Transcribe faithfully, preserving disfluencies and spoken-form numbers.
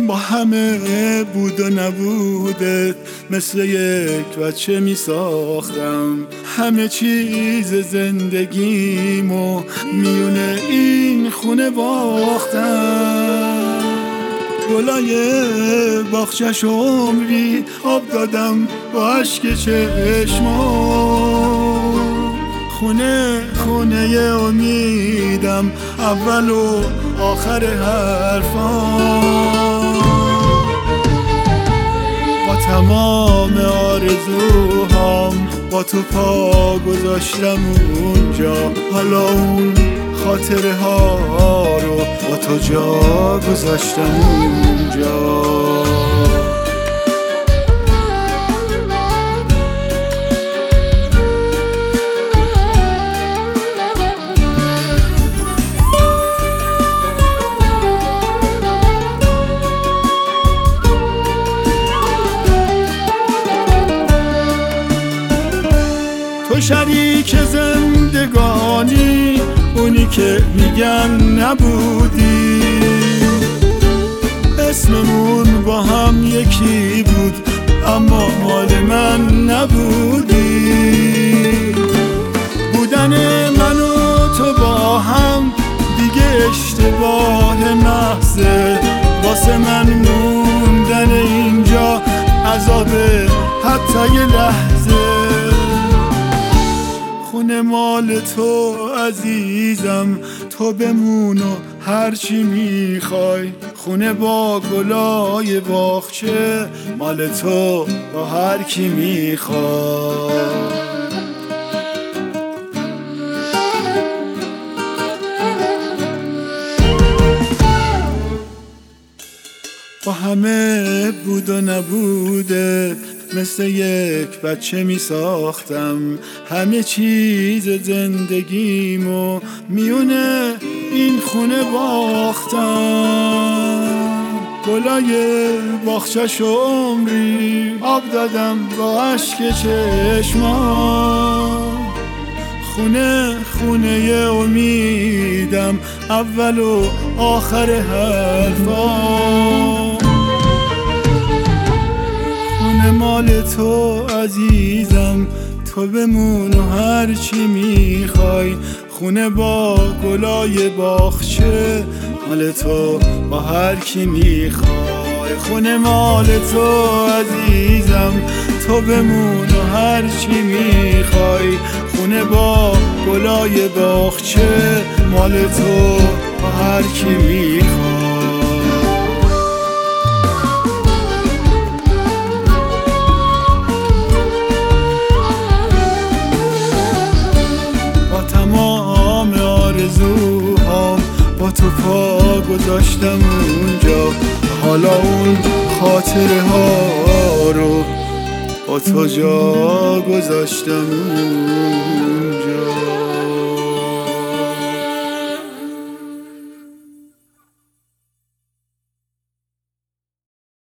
با همه بود و نبودت مثل یک بچه می ساختم همه چیز زندگیمو میونه این خونه باختم. گلای باغچه‌ش عمری آب دادم با اشک چشمام. خونه خونه امیدم اول و آخر حرفام. با تمام آرزوهام با تو پا گذاشتم اونجا، حالا اون خاطره ها رو با تو جا گذاشتم اونجا. تو شریک زندگانی اونی که میگن نبودی، اسممون با هم یکی بود اما مال من نبودی. بودن من و تو با هم دیگه اشتباه محضه، واسه من موندن اینجا عذابه حتی یه لحظه. خونه مال تو عزیزم، تو بمون و هرچی میخوای. خونه با گلای باغچه مال تو با هر کی میخوای. با همه بود و نبوده مثل یک بچه می ساختم همه چیز زندگیمو میونه این خونه باختم. گلای باغچه‌ش عمری آب دادم با اشک چشمام. خونه خونه امیدم اول و آخر حرفام. مال تو عزیزم، تو بمون و هرچی میخوای. خونه با گلای باغچه مال تو با هر کی میخوای. خونه مال تو عزیزم، تو بمون و هرچی میخوای. خونه با گلای باغچه مال تو با هر کی میخوای. آرزوهام با تو پا گذاشتم اونجا، حالا اون خاطره ها رو با تو جا گذاشتم اونجا.